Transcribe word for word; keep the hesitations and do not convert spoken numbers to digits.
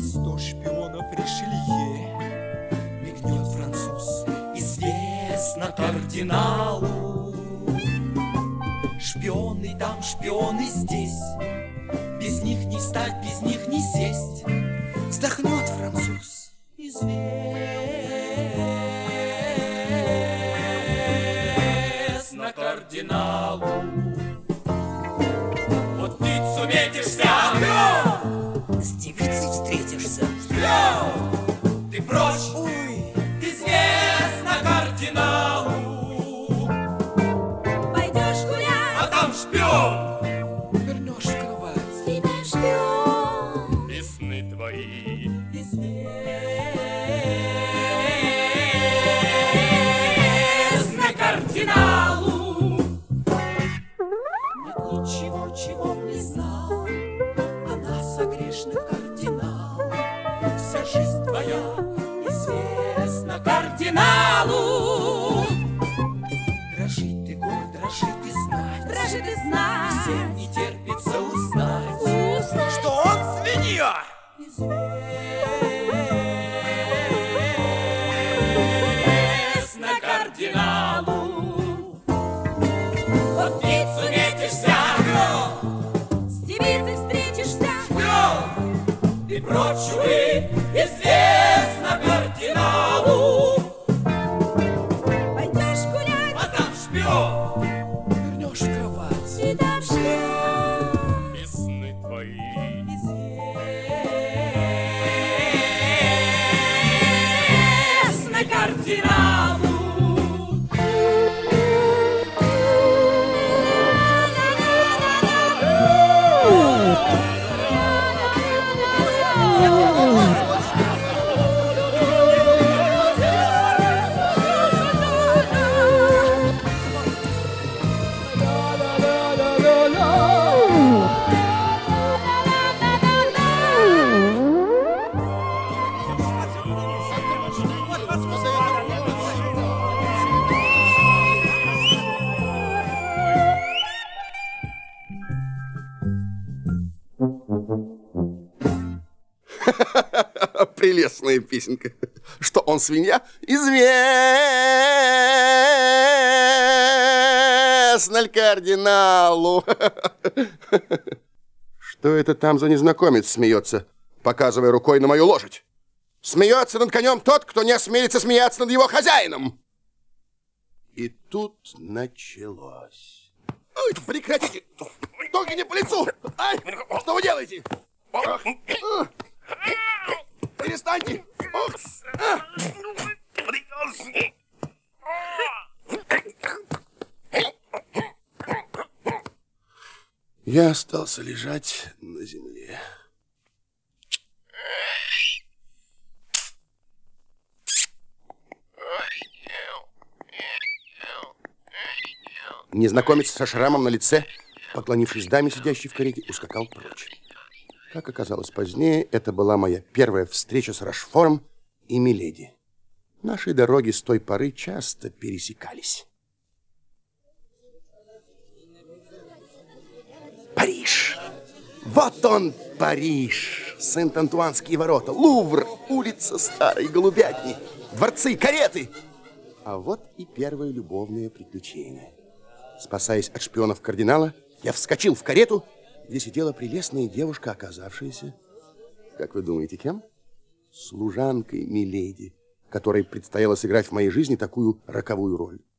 Сто шпионов Ришелье, мигнет француз, известно кардиналу. Шпионы там, шпионы здесь, без них не встать, без них не сесть. Вздохнет француз, известно кардиналу. Вот птицу метишься, шпион! С девицей встретишься, шпион! Ты прочь, ой, известно кардиналу. Пойдешь гулять, а там шпион! вернешь в кровать, тебя шпион. И сны твои известны кардиналу. Ничего, чего б не знал о нас, о грешных кардинал. Вся жизнь твоя известна кардиналу. Дрожит и город, дрожит и знать, Дрожит и знать, всем не терпится узнать, узнать, что он свинья. Известно кардиналу. Вот птицу метишься, шпион! с девицей встретишься, Шпион! И прочь, увы, известно кардиналу. пойдешь гулять, А там шпион! вернешь в кровать, тебя шпион. И сны твои известны кардиналу. Прелестная песенка. Что он свинья? Известно кардиналу. Что это там за незнакомец смеется, показывая рукой на мою лошадь? Смеется над конем тот, кто не осмелится смеяться над его хозяином. И тут началось. Ой, прекратите! Только не по лицу! Ай, что вы делаете? Перестаньте! Ох. Я остался лежать на земле. Незнакомец со шрамом на лице, поклонившись даме, сидящей в карете, ускакал прочь. Как оказалось позднее, это была моя первая встреча с Рашфором и Миледи. Наши дороги с той поры часто пересекались. Париж! Вот он, Париж! Сент-Антуанские ворота, Лувр, улица Старой Голубятни, дворцы, кареты! А вот и первое любовное приключение. Спасаясь от шпионов кардинала, я вскочил в карету, где сидела прелестная девушка, оказавшаяся, как вы думаете, кем? Служанкой Миледи, которой предстояло сыграть в моей жизни такую роковую роль.